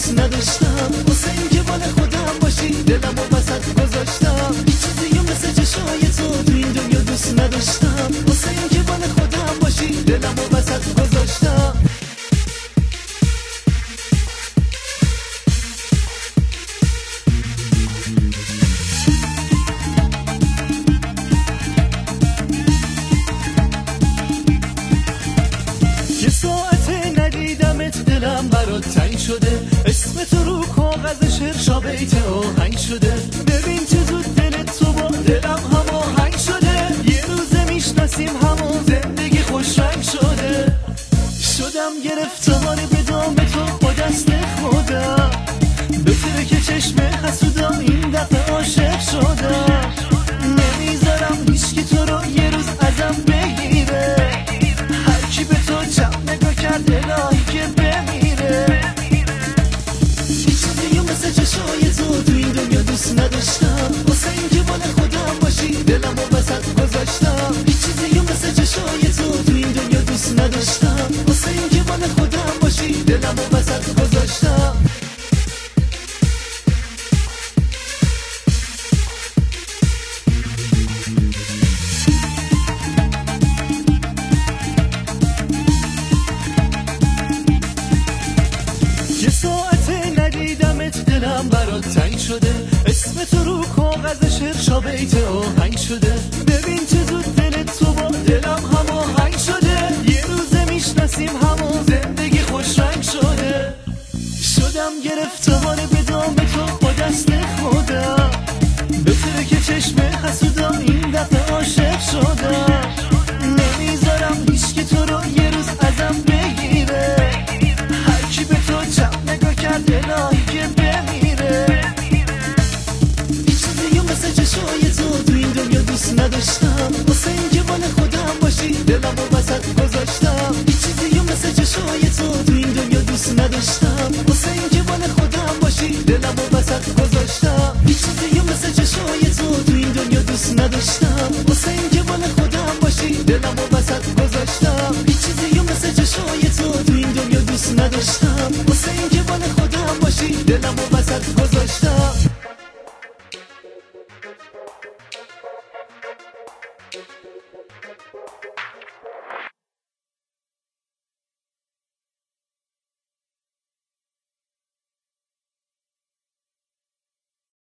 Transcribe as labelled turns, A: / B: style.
A: دوست نداشتم، واسه اینکه مال خودم باشی دلمو وسط گذاشتم. هیچ چیزی مثل چشای تو این دنیا دوست نداشتم، واسه اینکه مال خودم باشی دلمو وسط گذاشتم. یه ساعته ندیدمت دلم برات تنگ شده، اسم تو رو کاغذ شعر شابیت آهنگ شده. ببین چه زود دلت تو با دلم هماهنگ شده، یه روزه میشناسیم همون زندگی خوش رنگ شده. شدم گرفتار به دام تو با دست خودم، بهتره که چشم حسودم این دفعه عاشق شدم. نمیذارم هیچکی تو رو یه روز ازم بگیره، هر کی به تو چپ نگاه کرد الهی که بمیره. هیچ چیزی مثل چشای تو این دنیا دوست نداشتم، واسه اینکه مال خودم باشی دلمو وسط گذاشتم. هیچ چیزی مثل چشای تو این دنیا دوست نداشتم، واسه اینکه مال خودم باشی دلمو وسط گذاشتم. یه ساعته ندیدمت دلم برات تنگ شده، اسم تو رو کاغذ شعر شابیت آهنگ شده. ببین چه زود دلت تو با دلم هماهنگ شده، یه روزه میشناسیم همون زندگی خوش رنگ شده. شدم گرفتار به دام تو با دست خودم، بهتره که چشم حسودم این دفعه عاشق شدم. نمیذارم هیچکی تو رو یه روز ازم بگیره، هر کی به تو چپ نگاه کرد الهی که بمیره. هیچ چیزی مثل چشای تو این دنیا دوست نداشتم، واسه اینکه مال خودم باشی دلمو وسط گذاشتم. هیچ چیزی مثل چشای تو این دنیا دوست نداشتم، واسه اینکه مال خودم باشی دلمو وسط گذاشتم. هیچ چیزی مثل چشای تو این دنیا دوست نداشتم،